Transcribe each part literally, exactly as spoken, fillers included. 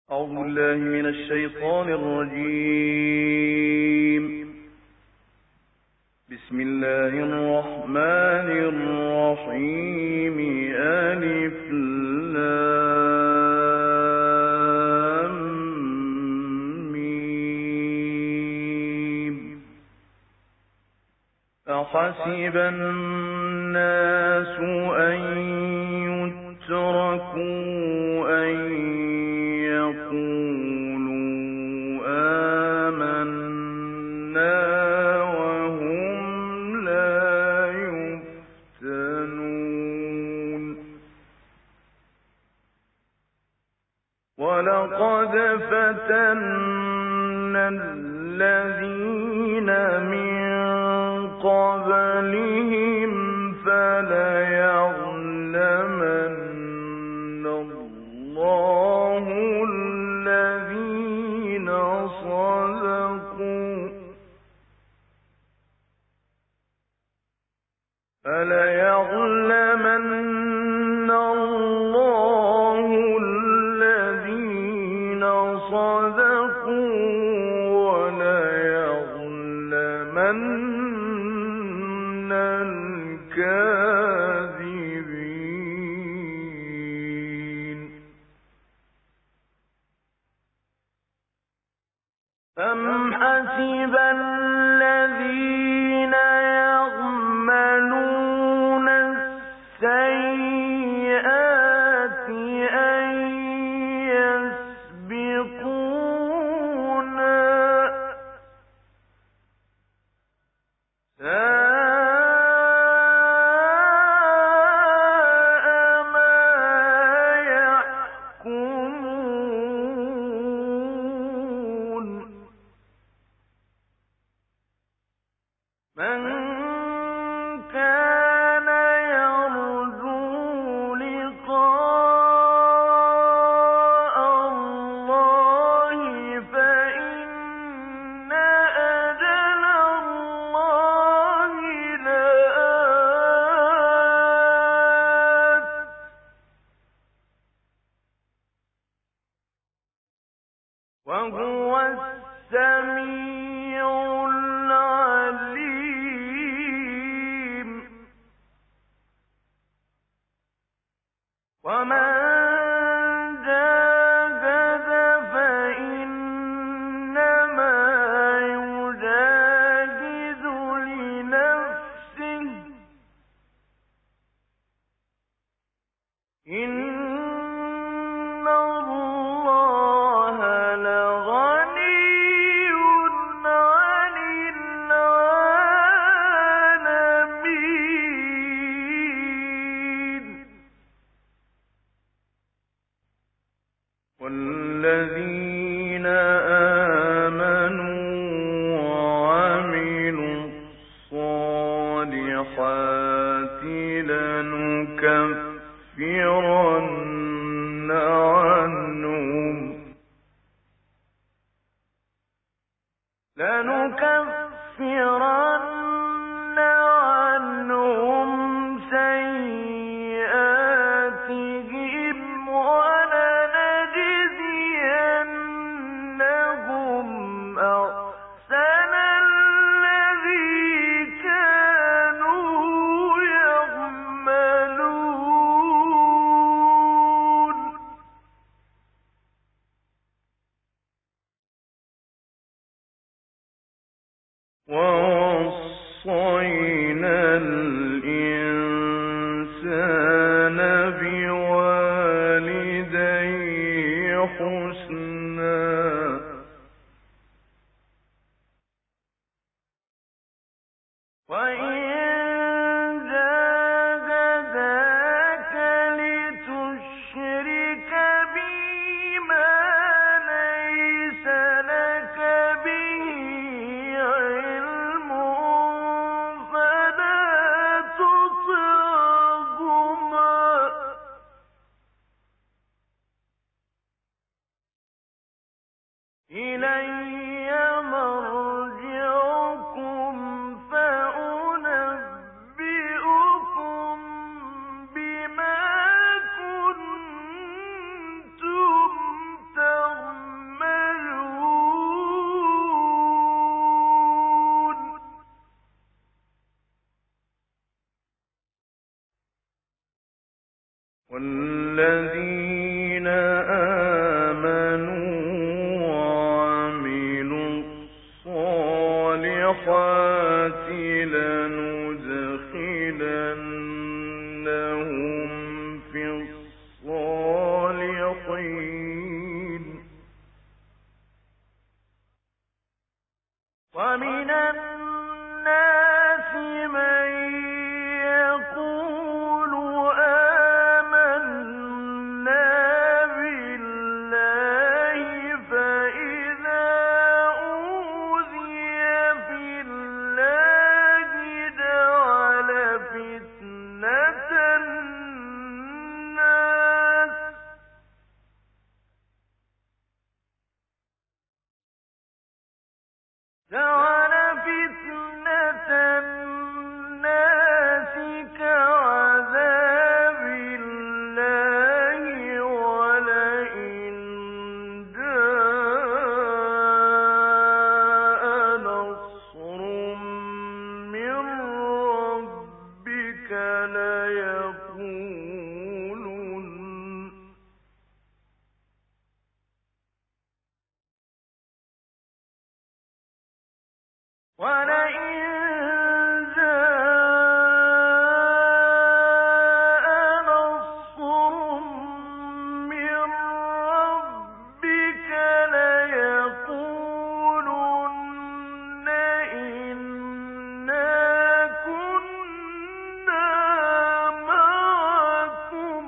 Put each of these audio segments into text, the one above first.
أعوذ بالله من الشيطان الرجيم. بسم الله الرحمن الرحيم. ألف لام ميم. أحسب الناس أن يتركوا أن يقولوا آمنا وهم لا يفتنون. ولقد فتنا الذين من قبلهم فليعلمن الله الذين صدقوا فليعلمن الله الذين صدقوا وليعلمن الكاذبين. أم حسب الذين يعملون السيئات أن يسبقونا من كان يرجو لقاء الله فإن أجل الله لآت وهو السميع العليم. ومن جاهد فإنما يجاهد لنفسه إن الله لغني عن العالمين. والذين آمنوا وعملوا الصالحات لنكفرن عنهم لنكفرن عنهم سيئاتهم ولنجزينهم أحسن الذي كانوا يعملون. ووصينا الإنسان بوالديه حسنا وإن جاهداك لتشرك بي ما ليس لك به علم فلا تطعهما إلي مرجعكم فأنبئكم بما كنتم تعملون. ولئن جاء نصر من ربك ليقولن إنا كنا معكم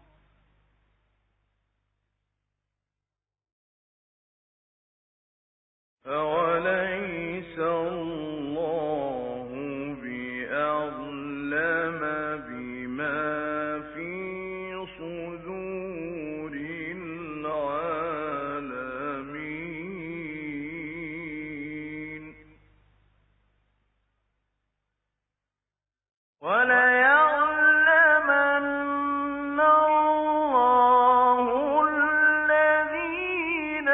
أوليس الله بأعلم بما في صدور العالمين وليعلمن الله الذين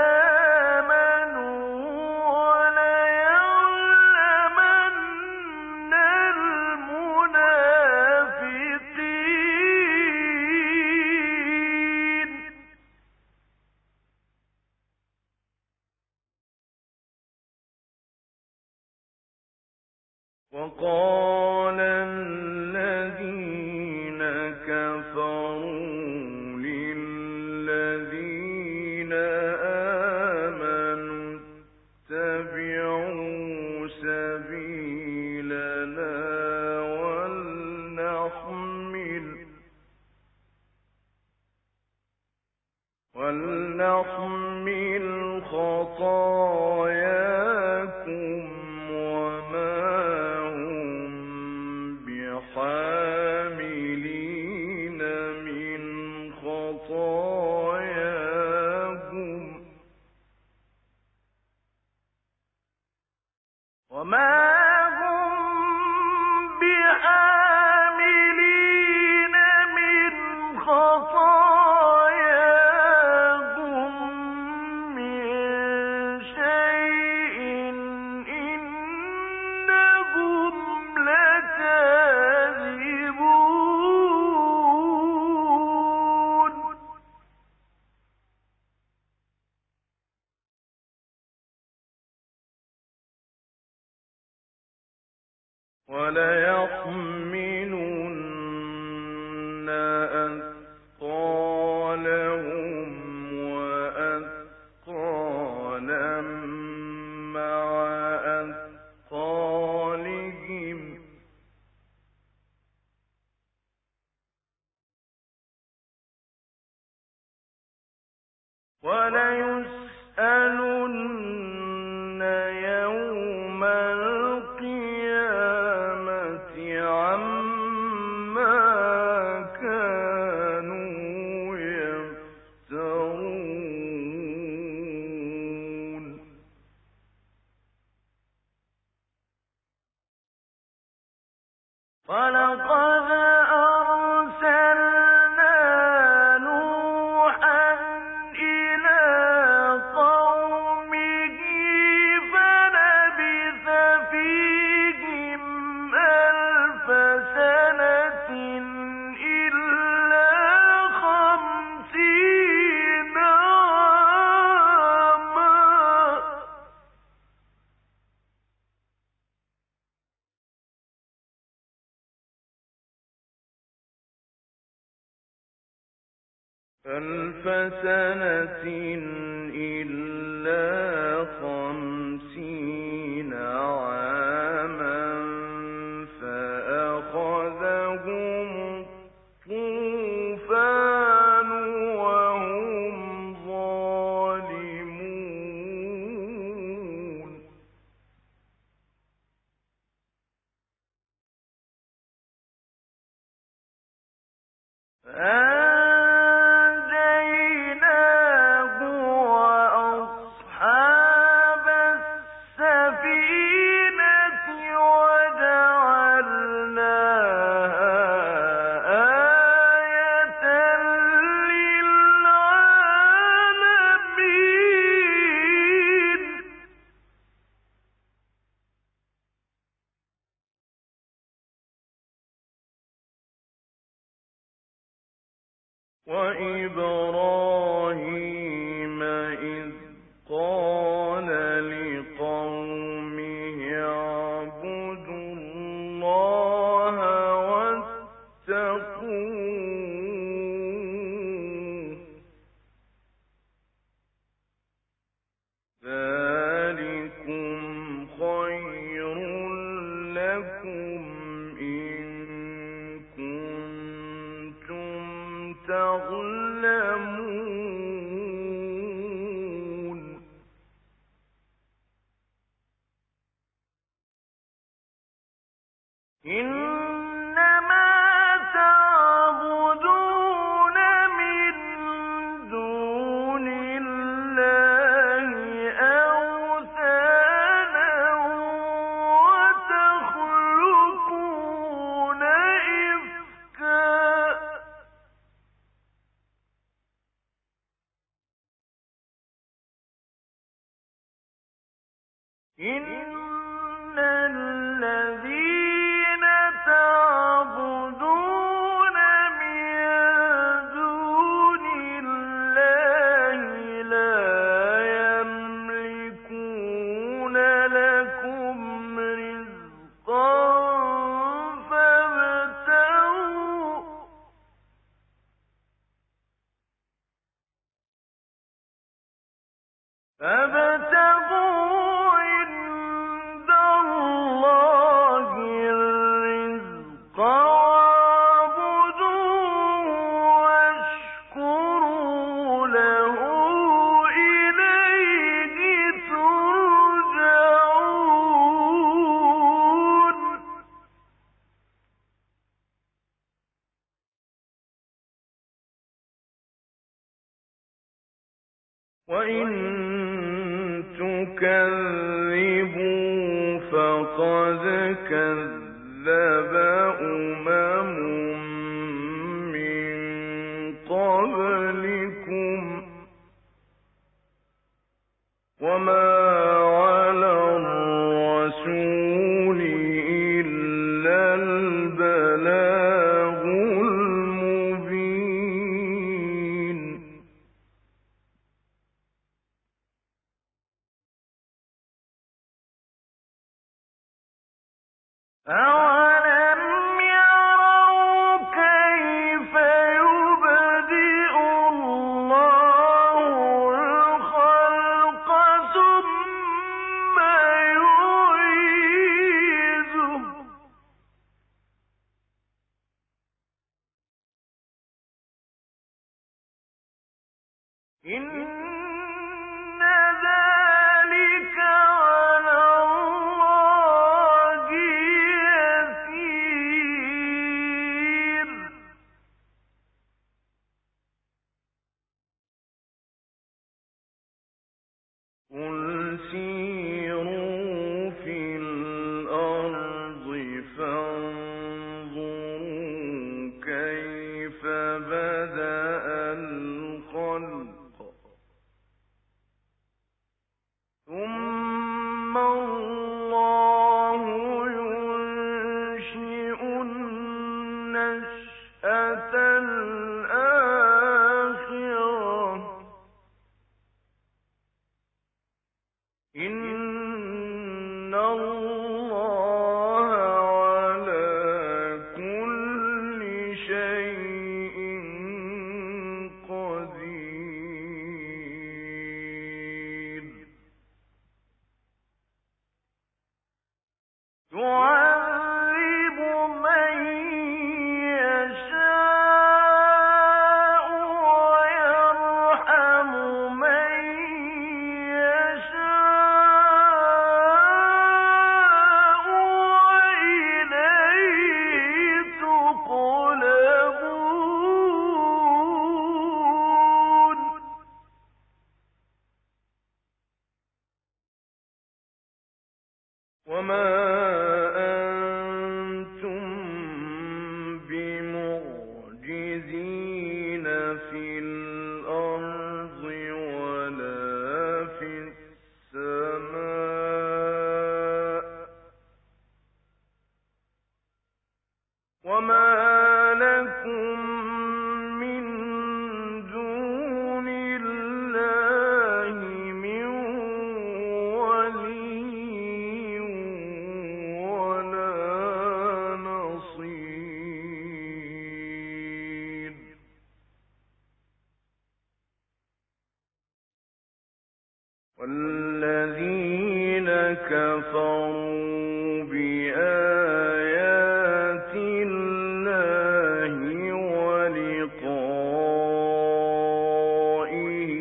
آمنوا وليعلمن المنافقين وقال الذين كفروا للذين آمنوا اتبعوا سبيلنا ولنحمل ولنحمل خطاياكم وما هم بحاملين من خطاياهم وما هم بحاملين من خطاياهم من شيء إنهم لكاذبون وليحملن أثقالهم وأثقالا مع أثقالهم وليسألن يوم القيامة عما كانوا يفترون ولقد أرسلنا نوحا إلى قومه فلبث فيهم ألف سنة إلا خمسين عاما ألف سنة إلا خمسين عاما فأخذهم الطوفان وهم ظالمون أنجيناه وأصحاب إن الذين تعبدون من دون الله لا يملكون لكم رزقا فابتغوا فابتغوا عند الله الرزق واعبدوه واشكروا له إليه ترجعون وإن تكذبوا فقد كذب أمم من قبلكم وما على الرسول إلا البلاغ المبين أَوَلَمْ يَرَوْا كَيْفَ يُبْدِئُ اللَّهُ الْخَلْقَ ثُمَّ يُعِيدُهُ ۚ إِنَّ ذَلِكَ عَلَى اللَّهِ يَسِيرٌ قُلْ سِيرُوا فِي الْأَرْضِ فَانظُرُوا كَيْفَ بَدَأَ الْخَلْقَ ثُمَّ اللَّهُ يُنشِئُ النَّشْأَةَ الْآخِرَةَ ۚ إِنَّ اللَّهَ عَلَى كُلِّ شَيْءٍ قَدِيرٌ يُعَذِّبُ مَن يَشَاءُ وَيَرْحَمُ مَن يَشَاءُ وَإِلَيْهِ تُقْلَبُونَ وَمَا أَنتُم بِمُعْجِزِينَ فِي الْأَرْضِ وَلَا فِي السَّمَاءِ ۖ وَمَا لَكُم مِّن دُونِ اللَّهِ مِن وَلِيٍّ وَلَا نَصِيرٍ وَالَّذِينَ كَفَرُوا بِآيَاتِ اللَّهِ وَلِقَائِهِ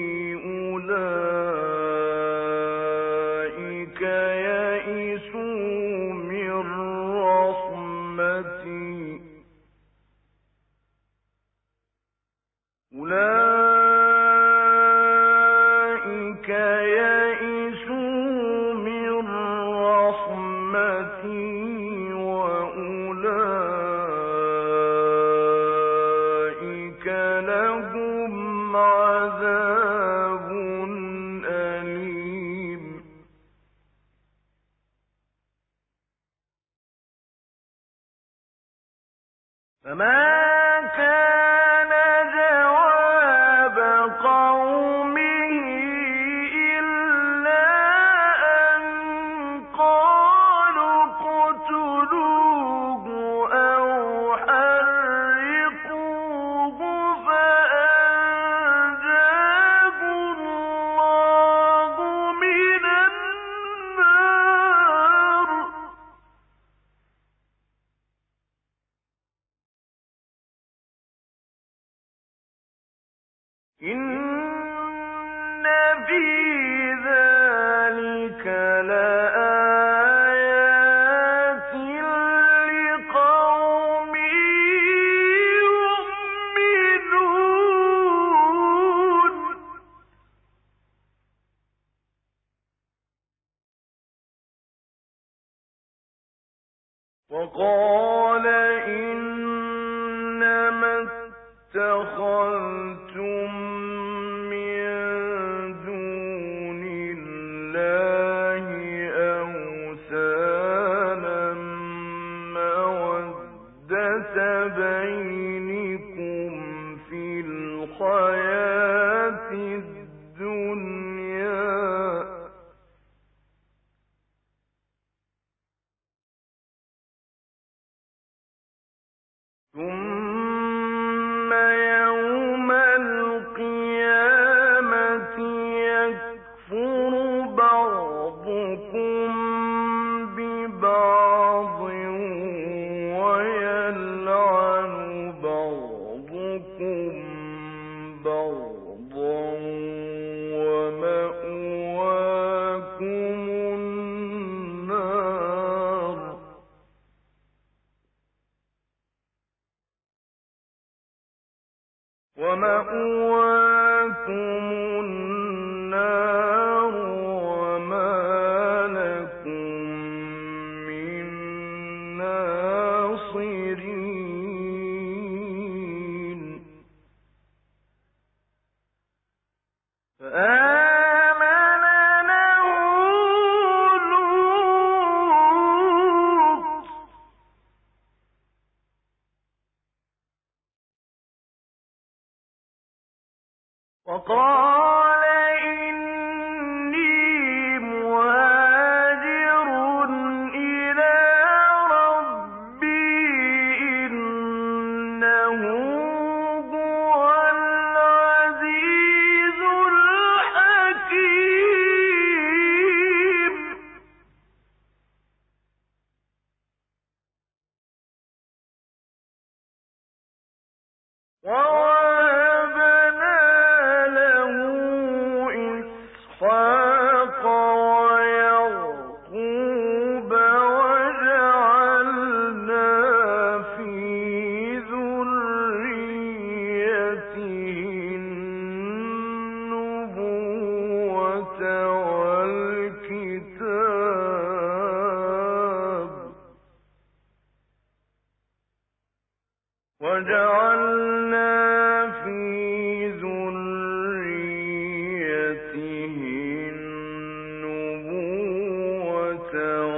أُولَٰئِكَ يَئِسُوا مِن رَّحْمَتِي ۚ أُولَٰئِكَ يَئِسُوا مِن وقال إنما اتخذتم من دون الله أوثانا مودة بينكم في الحياة الدنيا ثم يوم القيامة يكفر بعضكم ببعض ويلعن بعضكم بعضا ومأواكم النار ومأواكم النار وما لكم من ناصرين فآمن له لوط وقال إني مهاجر إلى ربي إنه هو العزيز الحكيم ووهبنا له إسحاق ويعقوب وجعلنا في ذريته النبوة والكتاب وجعلنا في ذريته النبوة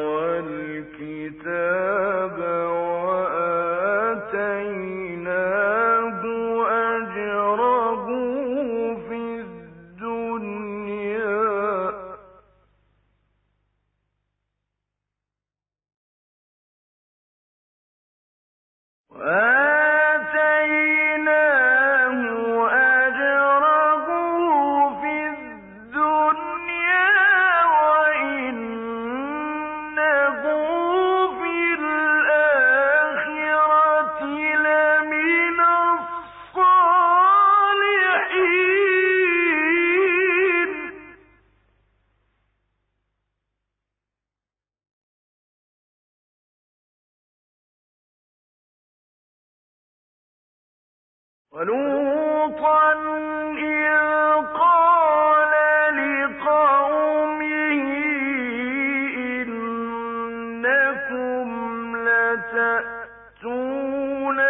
والكتاب وآتيناه أجره في الدنيا وآتيناه أجره في الدنيا وإنه في الآخرة لمن الصالحين ولوطا إذ قال لقومه إنكم لتأتون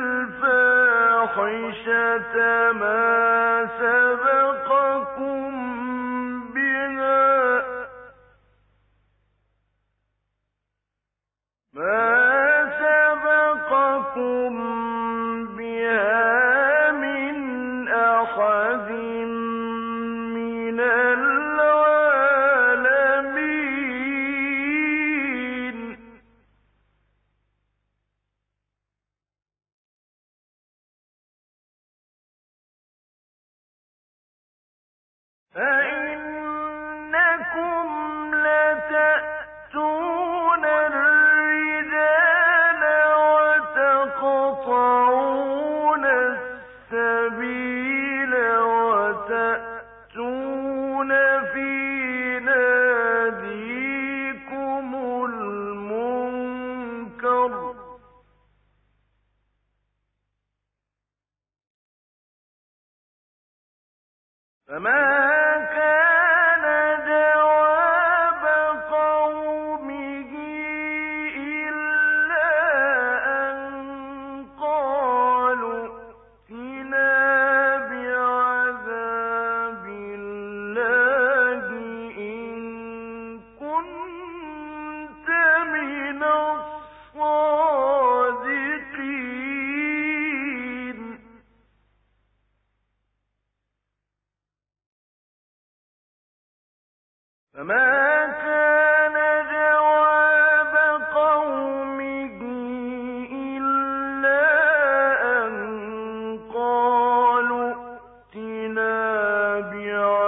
الفاحشة ما سبقكم بها ما سبقكم بها من أحد من العالمين فإنكم لتأتون الرجال وتقطعون السبيل وتأتون كان جواب قومه إلا أن قالوا ائتنا بعذاب الله إن كنت من الصادقين. فما كان جواب قومه إلا أن قالوا ائتنا بعذاب